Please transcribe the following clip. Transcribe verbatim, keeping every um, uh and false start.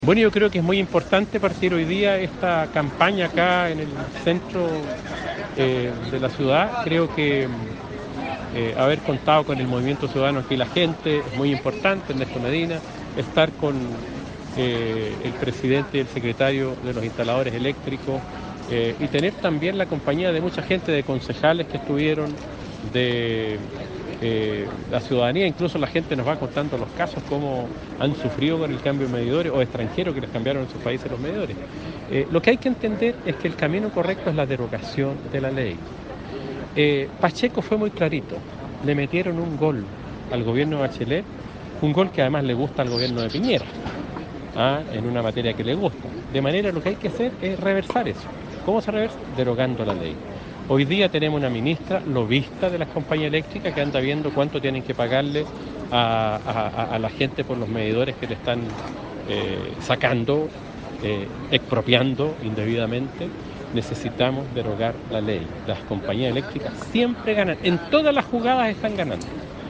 Bueno, yo creo que es muy importante partir hoy día esta campaña acá en el centro eh, de la ciudad. Creo que eh, haber contado con el movimiento ciudadano aquí, la gente, es muy importante. Ernesto Medina, estar con eh, el presidente y el secretario de los instaladores eléctricos eh, y tener también la compañía de mucha gente, de concejales que estuvieron, de eh, la ciudadanía. Incluso la gente nos va contando los casos, cómo han sufrido con el cambio de medidores, o extranjeros que les cambiaron en sus países los medidores. Eh, lo que hay que entender es que el camino correcto es la derogación de la ley. Eh, Pacheco fue muy clarito, le metieron un gol al gobierno de Bachelet, un gol que además le gusta al gobierno de Piñera, ¿ah? en una materia que le gusta. De manera, lo que hay que hacer es reversar eso. ¿Cómo se reversa? Derogando la ley. Hoy día tenemos una ministra lobista de las compañías eléctricas que anda viendo cuánto tienen que pagarle a, a, a la gente por los medidores que le están eh, sacando, eh, expropiando indebidamente. Necesitamos derogar la ley. Las compañías eléctricas siempre ganan, en todas las jugadas están ganando.